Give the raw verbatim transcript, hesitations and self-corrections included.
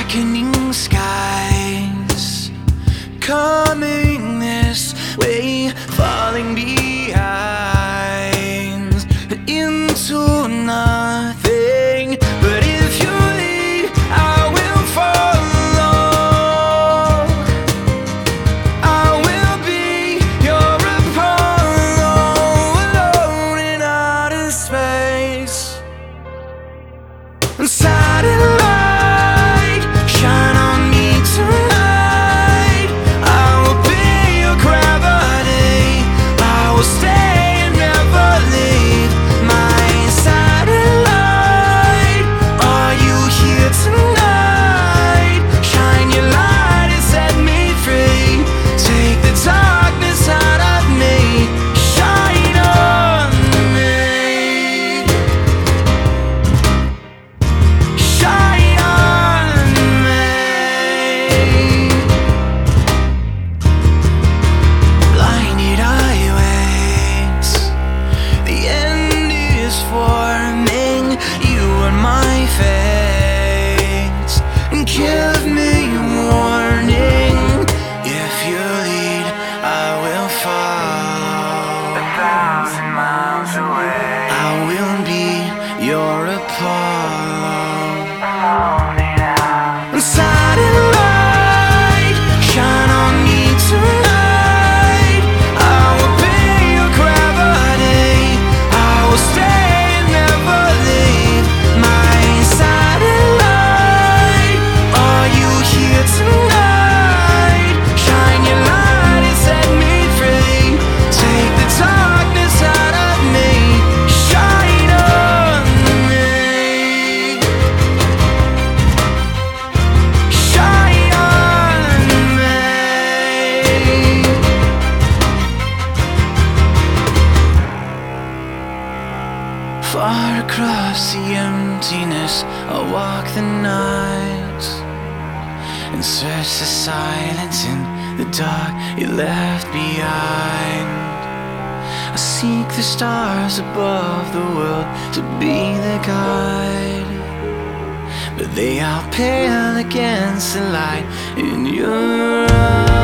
darkening skies, coming this way, falling behind into nothing. But if you lead, I will follow. I will be your Apollo, alone in outer space. Satellite, shine on me tonight. I will be your gravity. I will stay and never leave. My satellite, are you here tonight? Shine your light and set me free. Take the darkness out of me. Shine on me. Shine on me. Blinded highways, the end is forming. You are my fate, and give me warning. If you lead, I will follow. A thousand miles away, I will be your Apollo. Satellite, shine on me tonight. I will be your gravity. I will stay and never leave. My satellite, are you here tonight? Shine your light and set me free. Take the darkness out of me. Shine on me. Shine on me. Far across the emptiness, I'll walk the night and search the silence in the dark you left behind. I seek the stars above the world to be the guide, but they are pale against the light in your eyes.